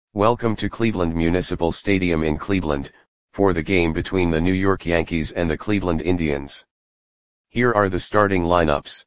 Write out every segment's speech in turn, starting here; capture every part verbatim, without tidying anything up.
Welcome to Cleveland Municipal Stadium in Cleveland, for the game between the New York Yankees and the Cleveland Indians. Here are the starting lineups.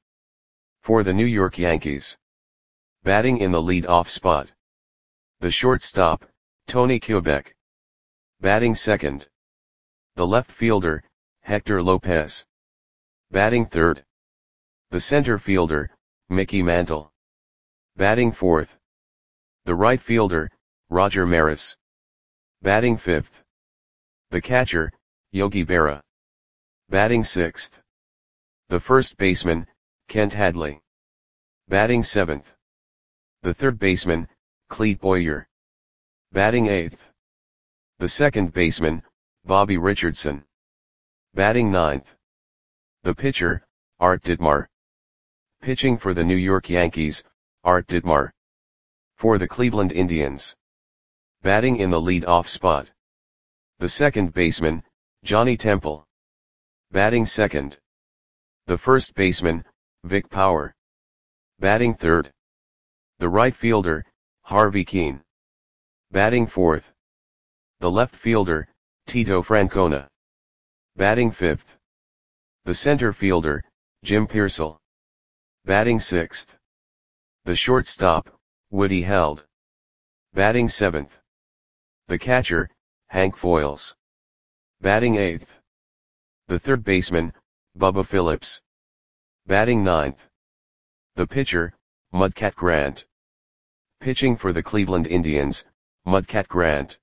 For the New York Yankees. Batting in the lead-off spot. The shortstop, Tony Kubek. Batting second. The left fielder, Hector Lopez. Batting third. The center fielder, Mickey Mantle. Batting fourth. The right fielder, Roger Maris. Batting fifth. The catcher, Yogi Berra. Batting sixth. The first baseman, Kent Hadley. Batting seventh. The third baseman, Clete Boyer. Batting eighth. The second baseman, Bobby Richardson. Batting ninth. The pitcher, Art Ditmar. Pitching for the New York Yankees, Art Ditmar. For the Cleveland Indians. Batting in the lead-off spot. The second baseman, Johnny Temple. Batting second. The first baseman, Vic Power. Batting third. The right fielder, Harvey Kuenn. Batting fourth. The left fielder, Tito Francona. Batting fifth. The center fielder, Jim Piersall. Batting sixth. The shortstop, Woody Held. Batting seventh. The catcher, Hank Foils. Batting eighth. The third baseman, Bubba Phillips. Batting ninth. The pitcher, Mudcat Grant. Pitching for the Cleveland Indians, Mudcat Grant.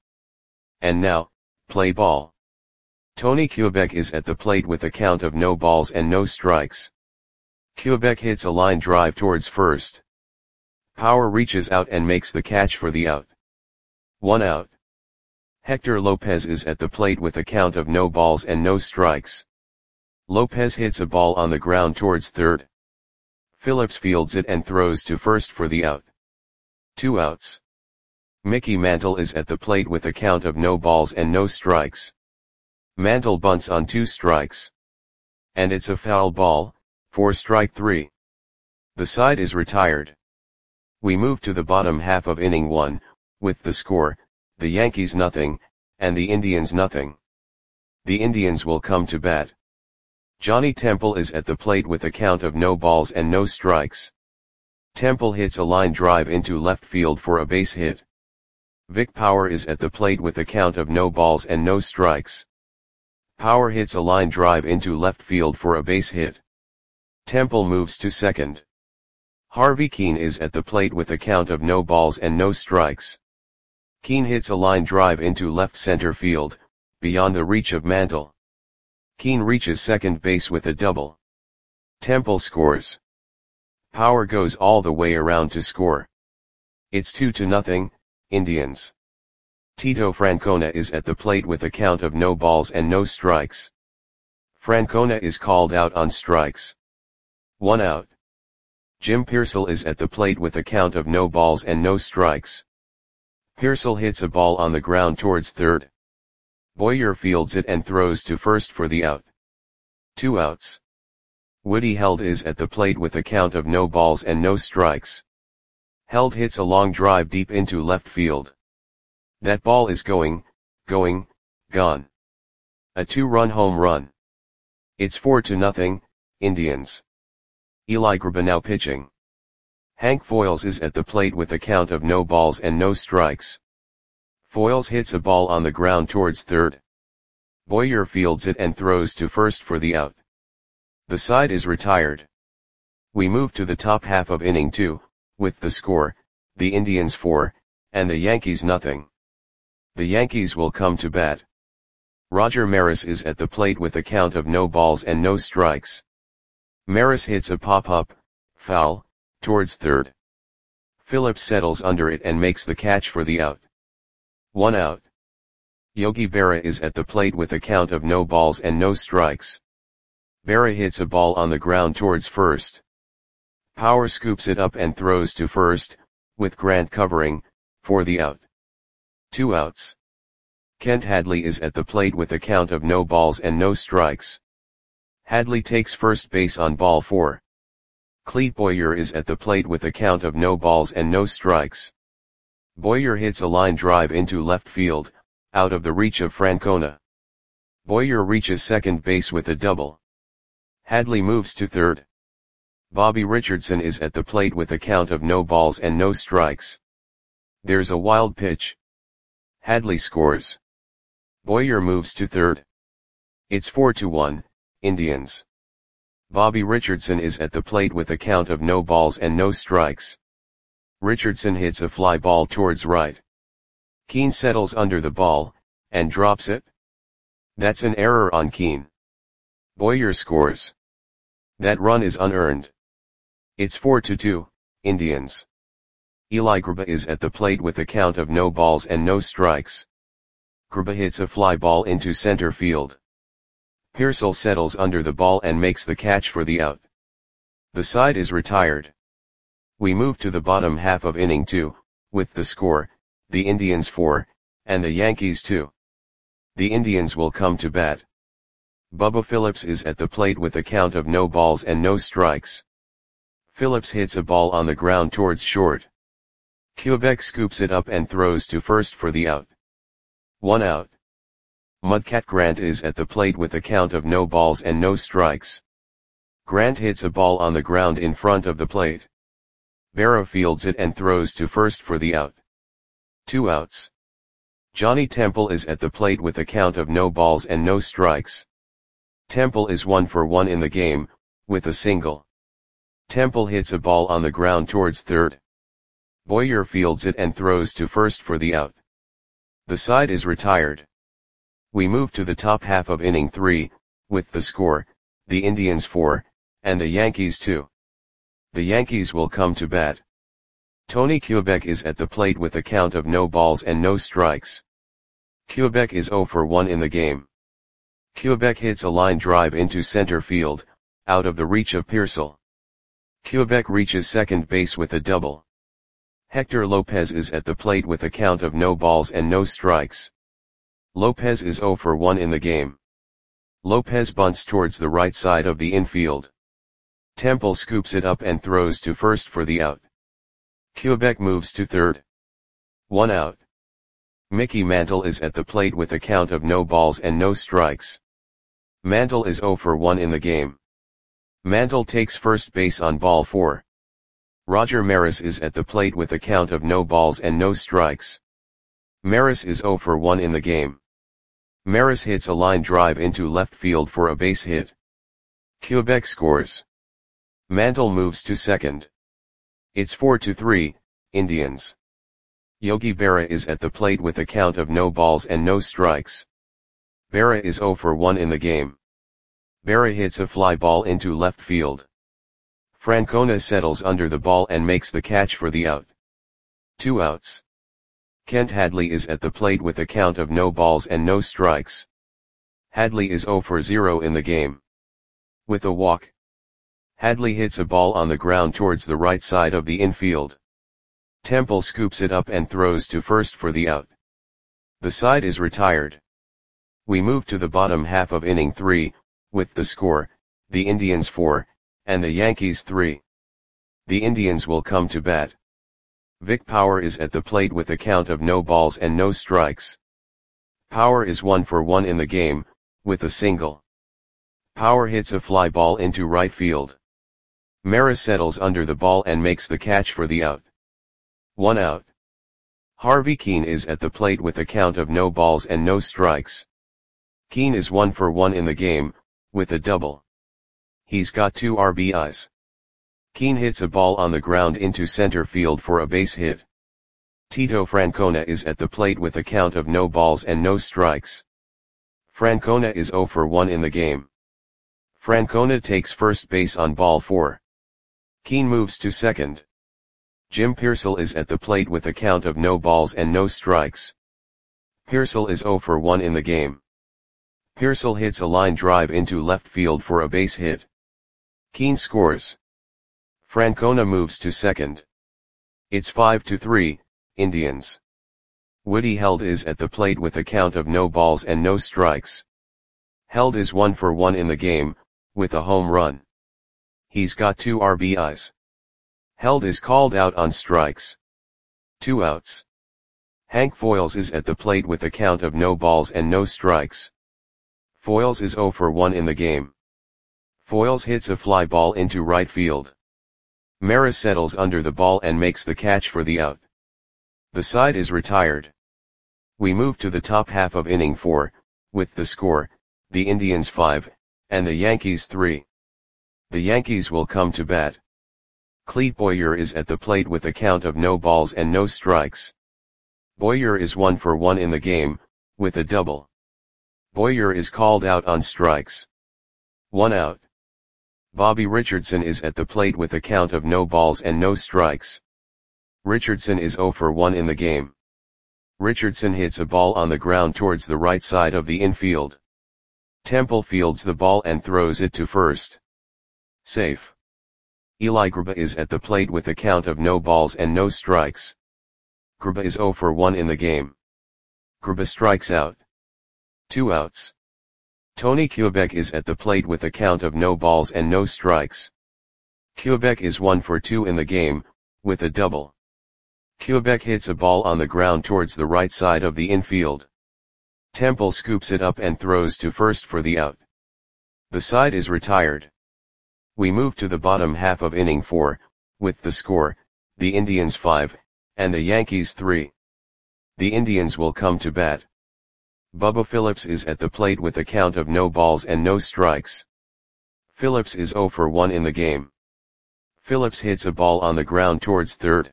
And now, play ball. Tony Kubek is at the plate with a count of no balls and no strikes. Kubek hits a line drive towards first. Power reaches out and makes the catch for the out. One out. Hector Lopez is at the plate with a count of no balls and no strikes. Lopez hits a ball on the ground towards third. Phillips fields it and throws to first for the out. Two outs. Mickey Mantle is at the plate with a count of no balls and no strikes. Mantle bunts on two strikes. And it's a foul ball, for strike three. The side is retired. We move to the bottom half of inning one, with the score, the Yankees nothing, and the Indians nothing. The Indians will come to bat. Johnny Temple is at the plate with a count of no balls and no strikes. Temple hits a line drive into left field for a base hit. Vic Power is at the plate with a count of no balls and no strikes. Power hits a line drive into left field for a base hit. Temple moves to second. Harvey Kuenn is at the plate with a count of no balls and no strikes. Kuenn hits a line drive into left center field, beyond the reach of Mantle. Kuenn reaches second base with a double. Temple scores. Power goes all the way around to score. It's two to nothing, Indians. Tito Francona is at the plate with a count of no balls and no strikes. Francona is called out on strikes. One out. Jim Piersall is at the plate with a count of no balls and no strikes. Piersall hits a ball on the ground towards third. Boyer fields it and throws to first for the out. Two outs. Woody Held is at the plate with a count of no balls and no strikes. Held hits a long drive deep into left field. That ball is going, going, gone. A two-run home run. It's four to nothing, Indians. Eli Grabanow pitching. Hank Foils is at the plate with a count of no balls and no strikes. Foils hits a ball on the ground towards third. Boyer fields it and throws to first for the out. The side is retired. We move to the top half of inning two, with the score, the Indians four, and the Yankees nothing. The Yankees will come to bat. Roger Maris is at the plate with a count of no balls and no strikes. Maris hits a pop-up, foul, towards third. Phillips settles under it and makes the catch for the out. One out. Yogi Berra is at the plate with a count of no balls and no strikes. Berra hits a ball on the ground towards first. Power scoops it up and throws to first, with Grant covering, for the out. Two outs. Kent Hadley is at the plate with a count of no balls and no strikes. Hadley takes first base on ball four. Clete Boyer is at the plate with a count of no balls and no strikes. Boyer hits a line drive into left field, out of the reach of Francona. Boyer reaches second base with a double. Hadley moves to third. Bobby Richardson is at the plate with a count of no balls and no strikes. There's a wild pitch. Hadley scores. Boyer moves to third. It's four to one, Indians. Bobby Richardson is at the plate with a count of no balls and no strikes. Richardson hits a fly ball towards right. Keane settles under the ball, and drops it. That's an error on Keane. Boyer scores. That run is unearned. It's four to two, Indians. Eli Grba is at the plate with a count of no balls and no strikes. Grba hits a fly ball into center field. Pearsall settles under the ball and makes the catch for the out. The side is retired. We move to the bottom half of inning two, with the score, the Indians four, and the Yankees two. The Indians will come to bat. Bubba Phillips is at the plate with a count of no balls and no strikes. Phillips hits a ball on the ground towards short. Quebec scoops it up and throws to first for the out. One out. Mudcat Grant is at the plate with a count of no balls and no strikes. Grant hits a ball on the ground in front of the plate. Berra fields it and throws to first for the out. Two outs. Johnny Temple is at the plate with a count of no balls and no strikes. Temple is one for one in the game, with a single. Temple hits a ball on the ground towards third. Boyer fields it and throws to first for the out. The side is retired. We move to the top half of inning three, with the score, the Indians four, and the Yankees two. The Yankees will come to bat. Tony Quebec is at the plate with a count of no balls and no strikes. Quebec is zero for one in the game. Quebec hits a line drive into center field, out of the reach of Pearsall. Quebec reaches second base with a double. Hector Lopez is at the plate with a count of no balls and no strikes. Lopez is zero for one in the game. Lopez bunts towards the right side of the infield. Temple scoops it up and throws to first for the out. Quebec moves to third. One out. Mickey Mantle is at the plate with a count of no balls and no strikes. Mantle is zero for one in the game. Mantle takes first base on ball four. Roger Maris is at the plate with a count of no balls and no strikes. Maris is zero for one in the game. Maris hits a line drive into left field for a base hit. Quebec scores. Mantle moves to second. It's four to three, Indians. Yogi Berra is at the plate with a count of no balls and no strikes. Berra is zero for one in the game. Berra hits a fly ball into left field. Francona settles under the ball and makes the catch for the out. Two outs. Kent Hadley is at the plate with a count of no balls and no strikes. Hadley is zero for zero in the game. With a walk. Hadley hits a ball on the ground towards the right side of the infield. Temple scoops it up and throws to first for the out. The side is retired. We move to the bottom half of inning three, with the score, the Indians four, and the Yankees three. The Indians will come to bat. Vic Power is at the plate with a count of no balls and no strikes. Power is one for one in the game, with a single. Power hits a fly ball into right field. Maris settles under the ball and makes the catch for the out. One out. Harvey Keane is at the plate with a count of no balls and no strikes. Keane is one for one in the game, with a double. He's got two R B Is. Keane hits a ball on the ground into center field for a base hit. Tito Francona is at the plate with a count of no balls and no strikes. Francona is zero for one in the game. Francona takes first base on ball four. Keane moves to second. Jim Pearsall is at the plate with a count of no balls and no strikes. Pearsall is zero for one in the game. Pearsall hits a line drive into left field for a base hit. Keane scores. Francona moves to second. It's five to three, Indians. Woody Held is at the plate with a count of no balls and no strikes. Held is one for one in the game, with a home run. He's got two R B Is. Held is called out on strikes. Two outs. Hank Foyles is at the plate with a count of no balls and no strikes. Foyles is zero for one in the game. Foyles hits a fly ball into right field. Maris settles under the ball and makes the catch for the out. The side is retired. We move to the top half of inning four, with the score, the Indians five, and the Yankees three. The Yankees will come to bat. Clete Boyer is at the plate with a count of no balls and no strikes. Boyer is one for one in the game, with a double. Boyer is called out on strikes. One out. Bobby Richardson is at the plate with a count of no balls and no strikes. Richardson is zero for one in the game. Richardson hits a ball on the ground towards the right side of the infield. Temple fields the ball and throws it to first. Safe. Eli Grba is at the plate with a count of no balls and no strikes. Grba is zero for one in the game. Grba strikes out. Two outs. Tony Kubek is at the plate with a count of no balls and no strikes. Kubek is one for two in the game, with a double. Kubek hits a ball on the ground towards the right side of the infield. Temple scoops it up and throws to first for the out. The side is retired. We move to the bottom half of inning four, with the score, the Indians five, and the Yankees three. The Indians will come to bat. Bubba Phillips is at the plate with a count of no balls and no strikes. Phillips is zero for one in the game. Phillips hits a ball on the ground towards third.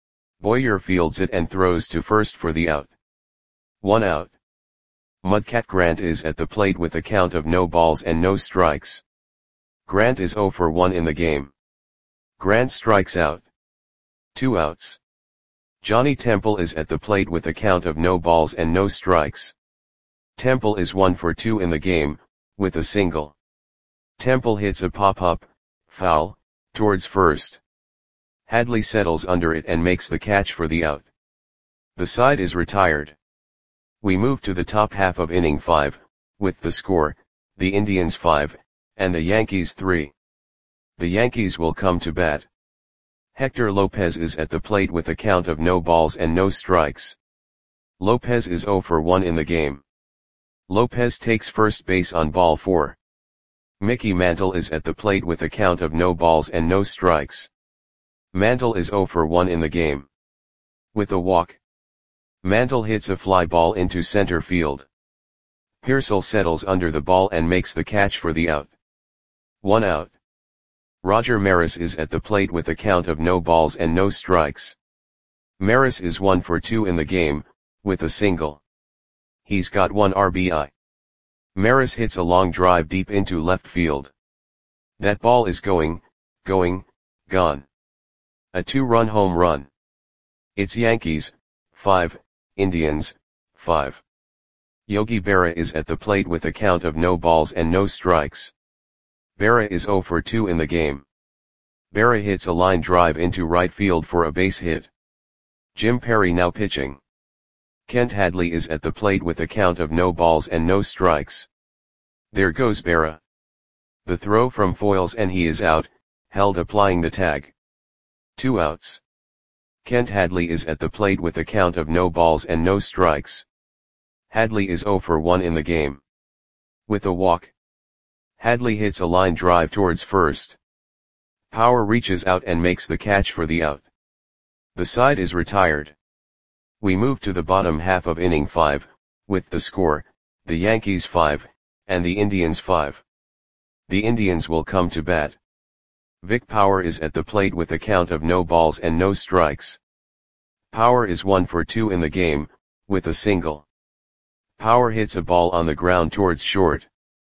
Boyer fields it and throws to first for the out. One out. Mudcat Grant is at the plate with a count of no balls and no strikes. Grant is zero for one in the game. Grant strikes out. Two outs. Johnny Temple is at the plate with a count of no balls and no strikes. Temple is one for two in the game, with a single. Temple hits a pop-up, foul, towards first. Hadley settles under it and makes the catch for the out. The side is retired. We move to the top half of inning five, with the score, the Indians five, and the Yankees three. The Yankees will come to bat. Hector Lopez is at the plate with a count of no balls and no strikes. Lopez is zero for one in the game. Lopez takes first base on ball four. Mickey Mantle is at the plate with a count of no balls and no strikes. Mantle is zero for one in the game. With a walk. Mantle hits a fly ball into center field. Pearsall settles under the ball and makes the catch for the out. One out. Roger Maris is at the plate with a count of no balls and no strikes. Maris is one for two in the game, with a single. He's got one R B I. Maris hits a long drive deep into left field. That ball is going, going, gone. A two-run home run. It's Yankees, five, Indians, five. Yogi Berra is at the plate with a count of no balls and no strikes. Berra is zero for two in the game. Berra hits a line drive into right field for a base hit. Jim Perry now pitching. Kent Hadley is at the plate with a count of no balls and no strikes. There goes Berra. The throw from Foyles and he is out, held applying the tag. Two outs. Kent Hadley is at the plate with a count of no balls and no strikes. Hadley is zero for one in the game. With a walk. Hadley hits a line drive towards first. Power reaches out and makes the catch for the out. The side is retired. We move to the bottom half of inning five, with the score, the Yankees five, and the Indians five. The Indians will come to bat. Vic Power is at the plate with a count of no balls and no strikes. Power is one for two in the game, with a single. Power hits a ball on the ground towards short.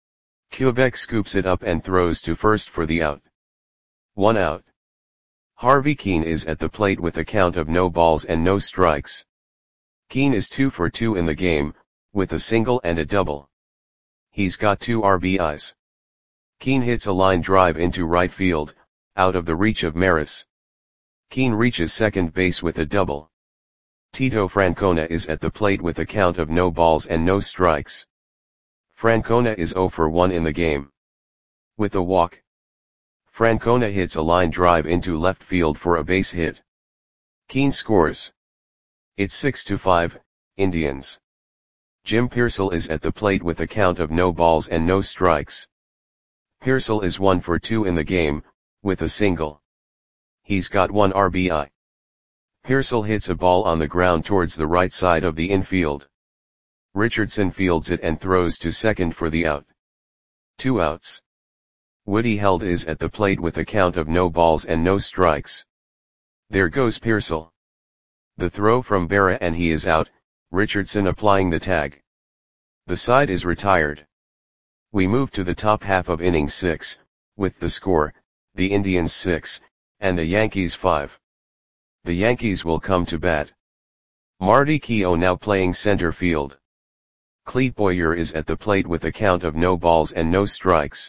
Kubek scoops it up and throws to first for the out. One out. Harvey Keene is at the plate with a count of no balls and no strikes. Keene is two for two in the game, with a single and a double. He's got two R B Is. Keene hits a line drive into right field, out of the reach of Maris. Keene reaches second base with a double. Tito Francona is at the plate with a count of no balls and no strikes. Francona is zero for one in the game. With a walk. Francona hits a line drive into left field for a base hit. Keene scores. It's six to five, Indians. Jim Pearsall is at the plate with a count of no balls and no strikes. Pearsall is one for two in the game, with a single. He's got one R B I. Pearsall hits a ball on the ground towards the right side of the infield. Richardson fields it and throws to second for the out. Two outs. Woody Held is at the plate with a count of no balls and no strikes. There goes Pearsall. The throw from Berra and he is out, Richardson applying the tag. The side is retired. We move to the top half of inning six, with the score, the Indians six, and the Yankees five. The Yankees will come to bat. Marty Keough now playing center field. Clete Boyer is at the plate with a count of no balls and no strikes.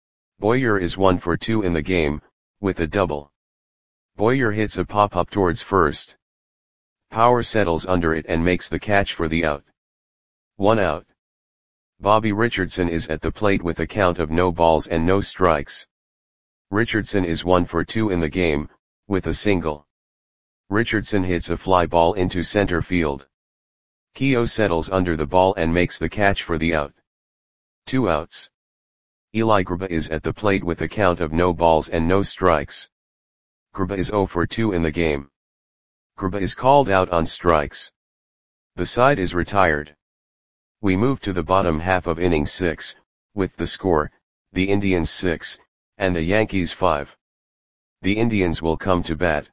Boyer is one for two in the game, with a double. Boyer hits a pop-up towards first. Power settles under it and makes the catch for the out. One out. Bobby Richardson is at the plate with a count of no balls and no strikes. Richardson is one for two in the game, with a single. Richardson hits a fly ball into center field. Keough settles under the ball and makes the catch for the out. Two outs. Eli Grba is at the plate with a count of no balls and no strikes. Grba is zero for two in the game. Grba is called out on strikes. The side is retired. We move to the bottom half of inning six, with the score, the Indians six, and the Yankees five. The Indians will come to bat.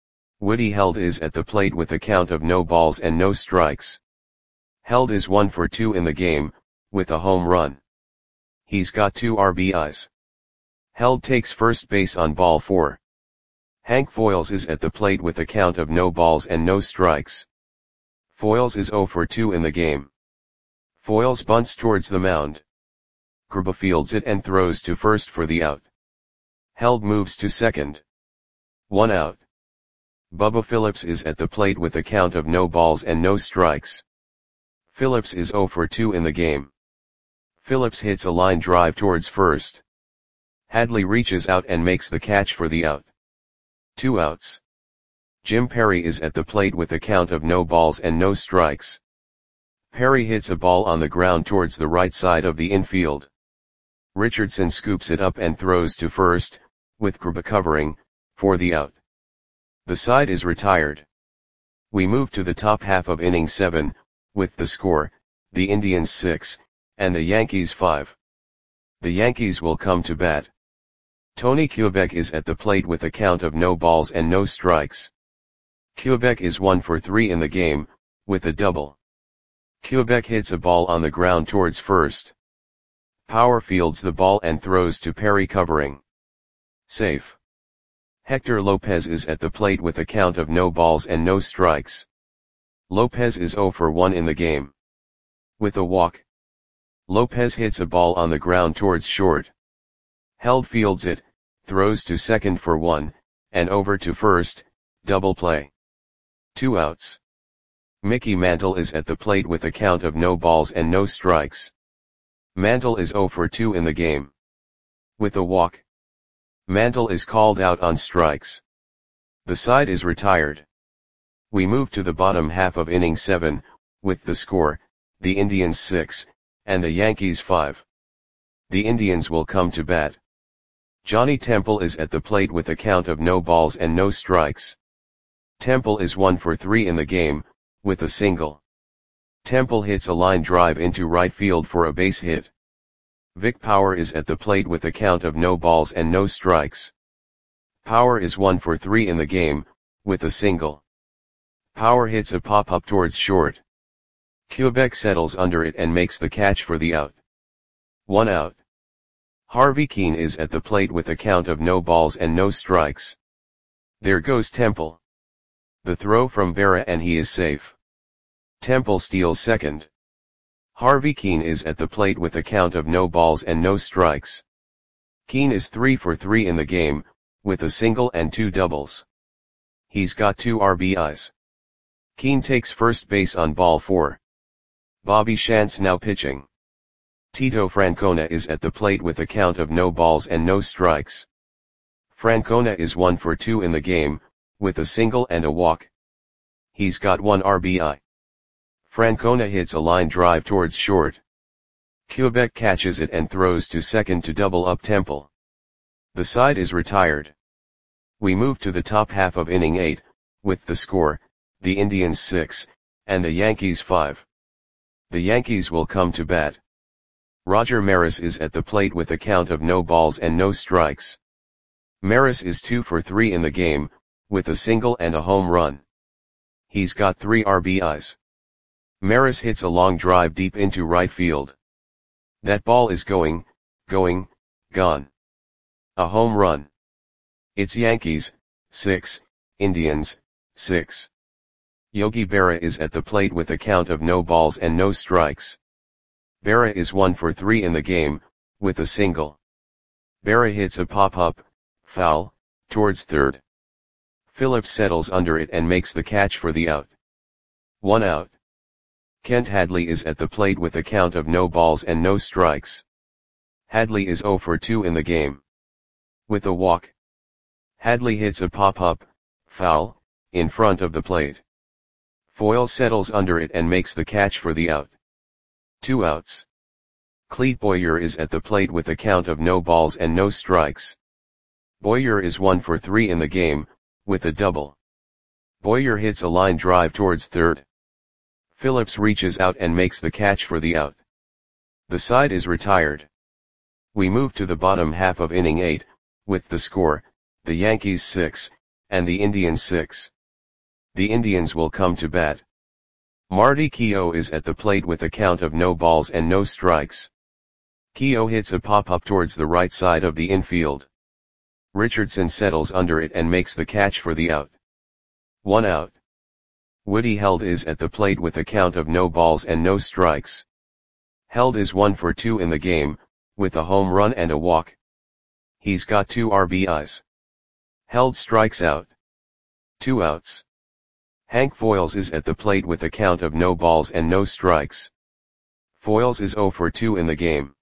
Woody Held is at the plate with a count of no balls and no strikes. Held is one for two in the game, with a home run. He's got two R B Is. Held takes first base on ball four. Hank Foils is at the plate with a count of no balls and no strikes. Foils is zero for two in the game. Foils bunts towards the mound. Grba fields it and throws to first for the out. Held moves to second. One out. Bubba Phillips is at the plate with a count of no balls and no strikes. Phillips is zero for two in the game. Phillips hits a line drive towards first. Hadley reaches out and makes the catch for the out. Two outs. Jim Perry is at the plate with a count of no balls and no strikes. Perry hits a ball on the ground towards the right side of the infield. Richardson scoops it up and throws to first, with Grba covering, for the out. The side is retired. We move to the top half of inning seven, with the score, the Indians six, and the Yankees five. The Yankees will come to bat. Tony Kubek is at the plate with a count of no balls and no strikes. Kubek is one for three in the game, with a double. Kubek hits a ball on the ground towards first. Power fields the ball and throws to Perry covering. Safe. Hector Lopez is at the plate with a count of no balls and no strikes. Lopez is zero for one in the game. With a walk. Lopez hits a ball on the ground towards short. Held fields it, throws to second for one, and over to first, double play. Two outs. Mickey Mantle is at the plate with a count of no balls and no strikes. Mantle is zero for two in the game. With a walk. Mantle is called out on strikes. The side is retired. We move to the bottom half of inning seven, with the score, the Indians six, and the Yankees five. The Indians will come to bat. Johnny Temple is at the plate with a count of no balls and no strikes. Temple is one for three in the game, with a single. Temple hits a line drive into right field for a base hit. Vic Power is at the plate with a count of no balls and no strikes. Power is one for three in the game, with a single. Power hits a pop-up towards short. Kubek settles under it and makes the catch for the out. One out. Harvey Keene is at the plate with a count of no balls and no strikes. There goes Temple. The throw from Berra and he is safe. Temple steals second. Harvey Keene is at the plate with a count of no balls and no strikes. Keene is three for three in the game, with a single and two doubles. He's got two R B Is. Keene takes first base on ball four. Bobby Shantz now pitching. Tito Francona is at the plate with a count of no balls and no strikes. Francona is one for two in the game, with a single and a walk. He's got one R B I. Francona hits a line drive towards short. Quebec catches it and throws to second to double up Temple. The side is retired. We move to the top half of inning eight, with the score, the Indians six, and the Yankees five. The Yankees will come to bat. Roger Maris is at the plate with a count of no balls and no strikes. Maris is two for three in the game, with a single and a home run. He's got three R B Is. Maris hits a long drive deep into right field. That ball is going, going, gone. A home run. It's Yankees, six, Indians, six. Yogi Berra is at the plate with a count of no balls and no strikes. Berra is one for three in the game, with a single. Berra hits a pop-up, foul, towards third. Phillips settles under it and makes the catch for the out. One out. Kent Hadley is at the plate with a count of no balls and no strikes. Hadley is zero for two in the game. With a walk. Hadley hits a pop-up, foul, in front of the plate. Foyle settles under it and makes the catch for the out. Two outs. Clete Boyer is at the plate with a count of no balls and no strikes. Boyer is one for three in the game, with a double. Boyer hits a line drive towards third. Phillips reaches out and makes the catch for the out. The side is retired. We move to the bottom half of inning eight, with the score, the Yankees six, and the Indians six. The Indians will come to bat. Marty Keough is at the plate with a count of no balls and no strikes. Keough hits a pop-up towards the right side of the infield. Richardson settles under it and makes the catch for the out. One out. Woody Held is at the plate with a count of no balls and no strikes. Held is one for two in the game, with a home run and a walk. He's got two R B Is. Held strikes out. Two outs. Hank Foyles is at the plate with a count of no balls and no strikes. Foyles is zero for two in the game.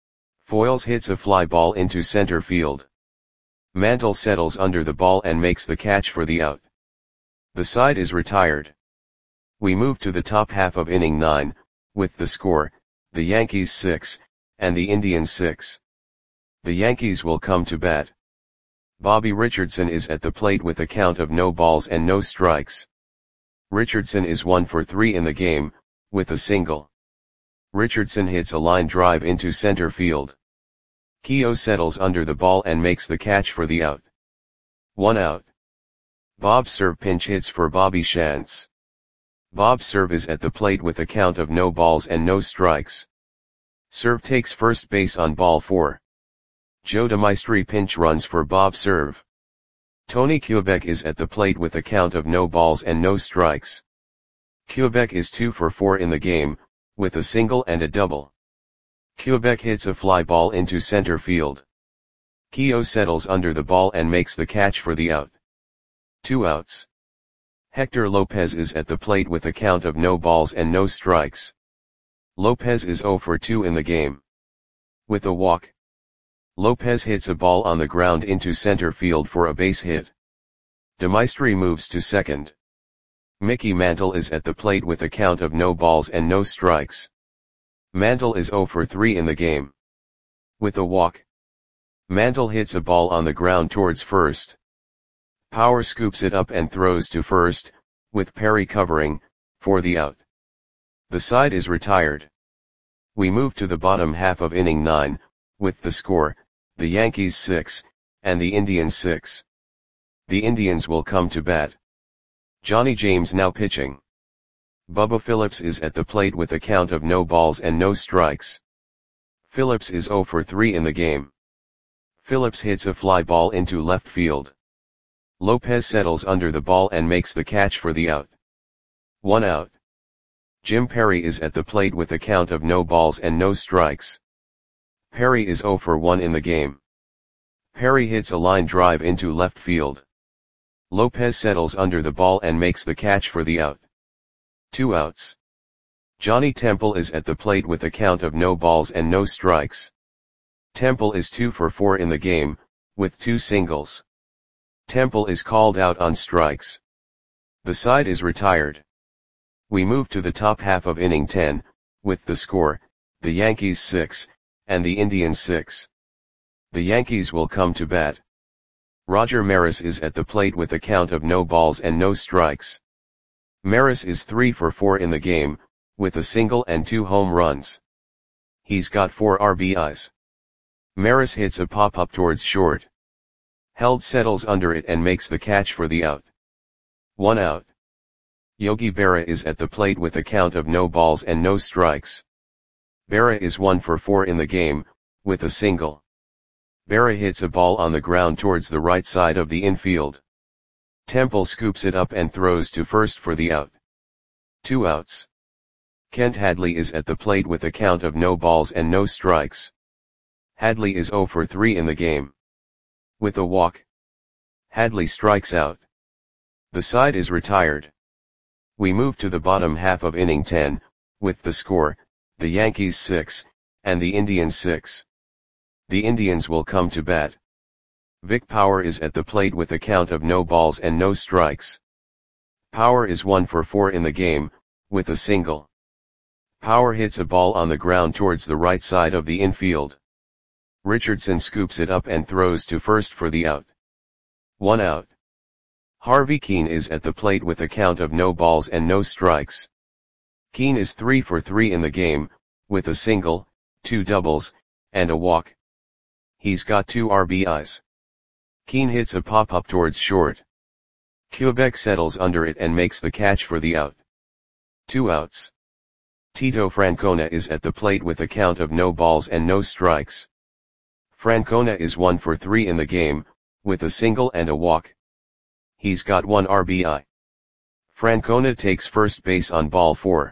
Foyles hits a fly ball into center field. Mantle settles under the ball and makes the catch for the out. The side is retired. We move to the top half of inning nine, with the score, the Yankees six, and the Indians six. The Yankees will come to bat. Bobby Richardson is at the plate with a count of no balls and no strikes. Richardson is one for three in the game, with a single. Richardson hits a line drive into center field. Keough settles under the ball and makes the catch for the out. One out. Bob Cerv pinch hits for Bobby Shantz. Bob Cerv is at the plate with a count of no balls and no strikes. Cerv takes first base on ball four. Joe DeMaestri pinch runs for Bob Cerv. Tony Quebec is at the plate with a count of no balls and no strikes. Quebec is two for four in the game, with a single and a double. Quebec hits a fly ball into center field. Keough settles under the ball and makes the catch for the out. Two outs. Hector Lopez is at the plate with a count of no balls and no strikes. Lopez is zero for two in the game. With a walk. Lopez hits a ball on the ground into center field for a base hit. DeMaestri moves to second. Mickey Mantle is at the plate with a count of no balls and no strikes. Mantle is zero for three in the game. With a walk. Mantle hits a ball on the ground towards first. Power scoops it up and throws to first, with Perry covering, for the out. The side is retired. We move to the bottom half of inning nine, with the score, the Yankees six, and the Indians six. The Indians will come to bat. Johnny James now pitching. Bubba Phillips is at the plate with a count of no balls and no strikes. Phillips is zero for three in the game. Phillips hits a fly ball into left field. Lopez settles under the ball and makes the catch for the out. One out. Jim Perry is at the plate with a count of no balls and no strikes. Perry is zero for one in the game. Perry hits a line drive into left field. Lopez settles under the ball and makes the catch for the out. Two outs. Johnny Temple is at the plate with a count of no balls and no strikes. Temple is two for four in the game, with two singles. Temple is called out on strikes. The side is retired. We move to the top half of inning ten, with the score, the Yankees six, and the Indians six. The Yankees will come to bat. Roger Maris is at the plate with a count of no balls and no strikes. Maris is three for four in the game, with a single and two home runs. He's got four R B Is. Maris hits a pop-up towards short. Held settles under it and makes the catch for the out. One out. Yogi Berra is at the plate with a count of no balls and no strikes. Berra is one for four in the game, with a single. Berra hits a ball on the ground towards the right side of the infield. Temple scoops it up and throws to first for the out. Two outs. Kent Hadley is at the plate with a count of no balls and no strikes. Hadley is zero for three in the game. With a walk, Hadley strikes out. The side is retired. We move to the bottom half of inning ten, with the score, the Yankees six, and the Indians six. The Indians will come to bat. Vic Power is at the plate with a count of no balls and no strikes. Power is one for four in the game, with a single. Power hits a ball on the ground towards the right side of the infield. Richardson scoops it up and throws to first for the out. One out. Harvey Keene is at the plate with a count of no balls and no strikes. Keene is three for three in the game, with a single, two doubles, and a walk. He's got two R B Is. Keene hits a pop-up towards short. Quebec settles under it and makes the catch for the out. Two outs. Tito Francona is at the plate with a count of no balls and no strikes. Francona is one for three in the game, with a single and a walk. He's got one R B I. Francona takes first base on ball four.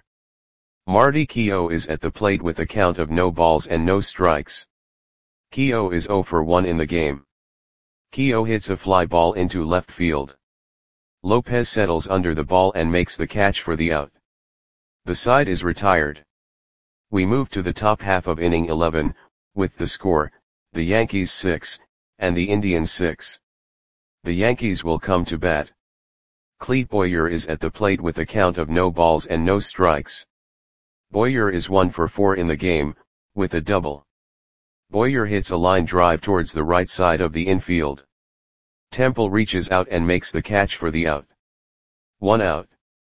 Marty Keough is at the plate with a count of no balls and no strikes. Keough is zero for one in the game. Keough hits a fly ball into left field. Lopez settles under the ball and makes the catch for the out. The side is retired. We move to the top half of inning eleven, with the score, the Yankees six, and the Indians six. The Yankees will come to bat. Clete Boyer is at the plate with a count of no balls and no strikes. Boyer is one for four in the game, with a double. Boyer hits a line drive towards the right side of the infield. Temple reaches out and makes the catch for the out. One out.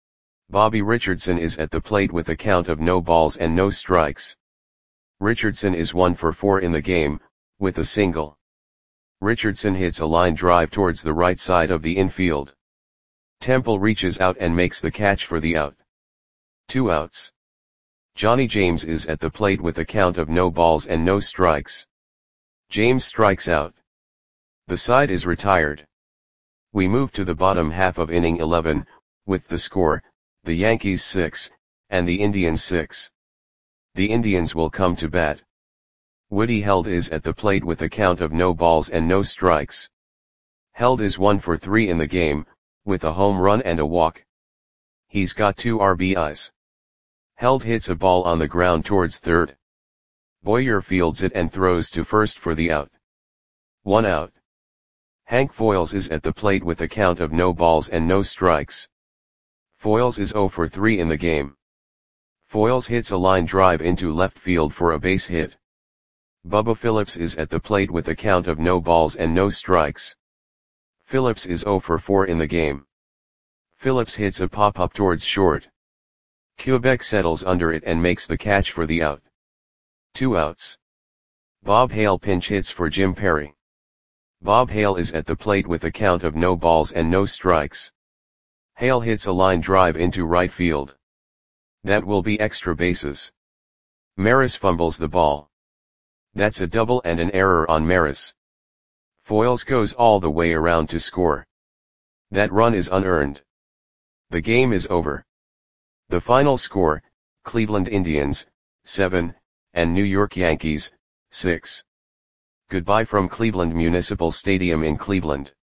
Bobby Richardson is at the plate with a count of no balls and no strikes. Richardson is one for four in the game, with a single. Richardson hits a line drive towards the right side of the infield. Temple reaches out and makes the catch for the out. Two outs. Johnny James is at the plate with a count of no balls and no strikes. James strikes out. The side is retired. We move to the bottom half of inning eleven, with the score, the Yankees six, and the Indians six. The Indians will come to bat. Woody Held is at the plate with a count of no balls and no strikes. Held is one for three in the game, with a home run and a walk. He's got two R B Is. Held hits a ball on the ground towards third. Boyer fields it and throws to first for the out. One out. Hank Foils is at the plate with a count of no balls and no strikes. Foils is zero for three in the game. Foils hits a line drive into left field for a base hit. Bubba Phillips is at the plate with a count of no balls and no strikes. Phillips is zero for four in the game. Phillips hits a pop-up towards short. Quebec settles under it and makes the catch for the out. Two outs. Bob Hale pinch hits for Jim Perry. Bob Hale is at the plate with a count of no balls and no strikes. Hale hits a line drive into right field. That will be extra bases. Maris fumbles the ball. That's a double and an error on Maris. Foils goes all the way around to score. That run is unearned. The game is over. The final score, Cleveland Indians, seven, and New York Yankees, six. Goodbye from Cleveland Municipal Stadium in Cleveland.